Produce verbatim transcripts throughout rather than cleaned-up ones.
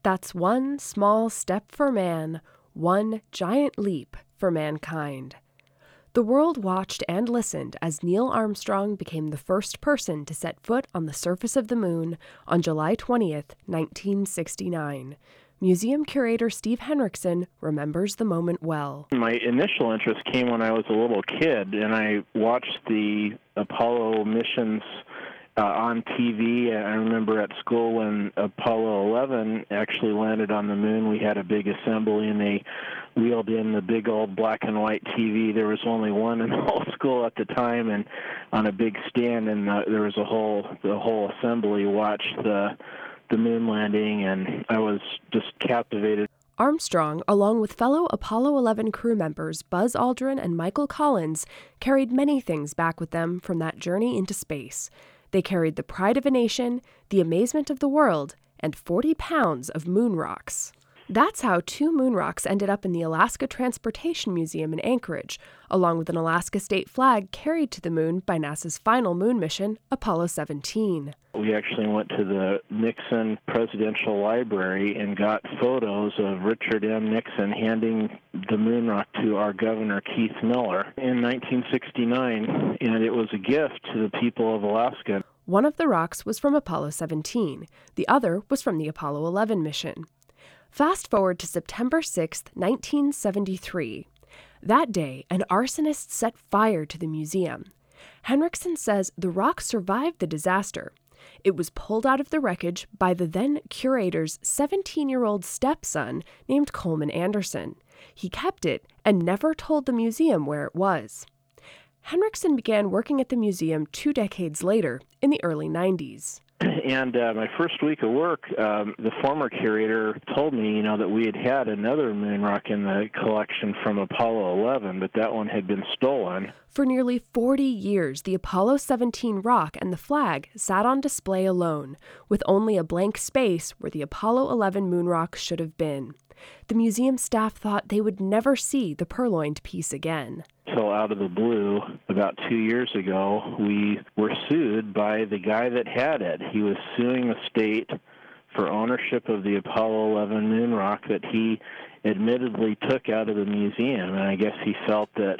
That's one small step for man, one giant leap for mankind. The world watched and listened as Neil Armstrong became the first person to set foot on the surface of the moon on July twentieth, nineteen sixty-nine. Museum curator Steve Henriksen remembers the moment well. My initial interest came when I was a little kid, and I watched the Apollo missions uh, on T V. I remember at school when Apollo eleven actually landed on the moon, we had a big assembly, and they wheeled in the big old black and white T V. There was only one in the whole school at the time, and on a big stand, and uh, there was a whole the whole assembly watched the the moon landing, and I was just captivated. Armstrong, along with fellow Apollo eleven crew members Buzz Aldrin and Michael Collins, carried many things back with them from that journey into space. They carried the pride of a nation, the amazement of the world, and forty pounds of moon rocks. That's how two moon rocks ended up in the Alaska Transportation Museum in Anchorage, along with an Alaska state flag carried to the moon by NASA's final moon mission, Apollo seventeen. We actually went to the Nixon Presidential Library and got photos of Richard M. Nixon handing the moon rock to our governor, Keith Miller, in nineteen sixty-nine, and it was a gift to the people of Alaska. One of the rocks was from Apollo seventeen. The other was from the Apollo eleven mission. Fast forward to September sixth, nineteen seventy-three. That day, an arsonist set fire to the museum. Henriksen says the rock survived the disaster. It was pulled out of the wreckage by the then curator's seventeen-year-old stepson named Coleman Anderson. He kept it and never told the museum where it was. Henriksen began working at the museum two decades later, in the early nineties. And uh, my first week of work, um, the former curator told me, you know, that we had had another moon rock in the collection from Apollo eleven, but that one had been stolen. For nearly forty years, the Apollo seventeen rock and the flag sat on display alone, with only a blank space where the Apollo eleven moon rock should have been. The museum staff thought they would never see the purloined piece again. So out of the blue, about two years ago, we were sued by the guy that had it. He was suing the state for ownership of the Apollo eleven moon rock that he admittedly took out of the museum, and I guess he felt that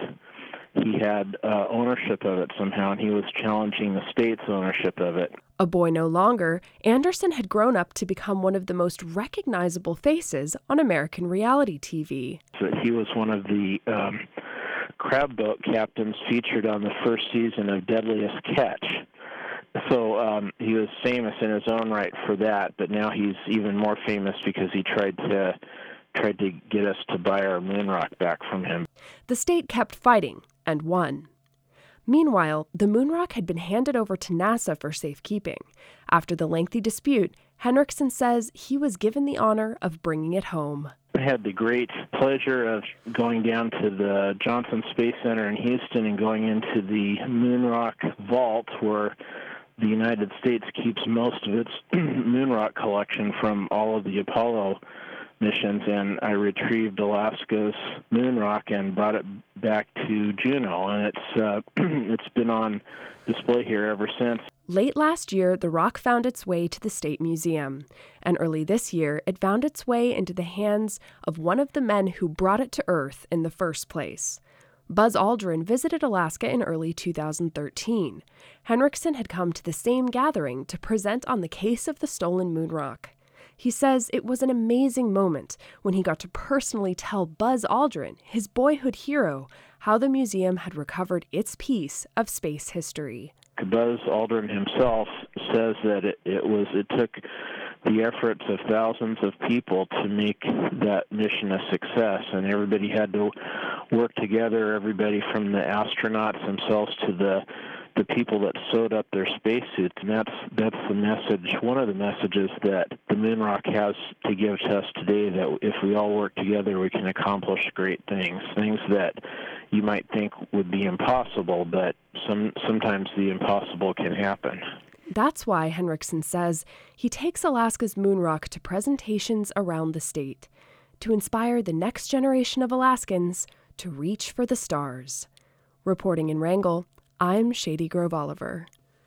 he had uh, ownership of it somehow, and he was challenging the state's ownership of it. A boy no longer, Anderson had grown up to become one of the most recognizable faces on American reality T V. So he was one of the um, crab boat captains featured on the first season of Deadliest Catch. So um, he was famous in his own right for that, but now he's even more famous because he tried to tried to get us to buy our moon rock back from him. The state kept fighting and won. Meanwhile, the moon rock had been handed over to NASA for safekeeping. After the lengthy dispute, Henriksen says he was given the honor of bringing it home. I had the great pleasure of going down to the Johnson Space Center in Houston and going into the moon rock vault where the United States keeps most of its moon rock collection from all of the Apollo missions, and I retrieved Alaska's moon rock and brought it back to Juneau, and it's uh, it's been on display here ever since. Late last year, the rock found its way to the State Museum, and early this year, it found its way into the hands of one of the men who brought it to Earth in the first place. Buzz Aldrin visited Alaska in early two thousand thirteen. Henriksen had come to the same gathering to present on the case of the stolen moon rock. He says it was an amazing moment when he got to personally tell Buzz Aldrin, his boyhood hero, how the museum had recovered its piece of space history. Buzz Aldrin himself says that it, it was it took the efforts of thousands of people to make that mission a success, and everybody had to work together, everybody from the astronauts themselves to the the people that sewed up their spacesuits, and that's that's the message, one of the messages that the moon rock has to give to us today, that if we all work together, we can accomplish great things, things that you might think would be impossible, but some sometimes the impossible can happen. That's why, Henriksen says, he takes Alaska's moon rock to presentations around the state, to inspire the next generation of Alaskans to reach for the stars. Reporting in Wrangell, I'm Shady Grove Oliver.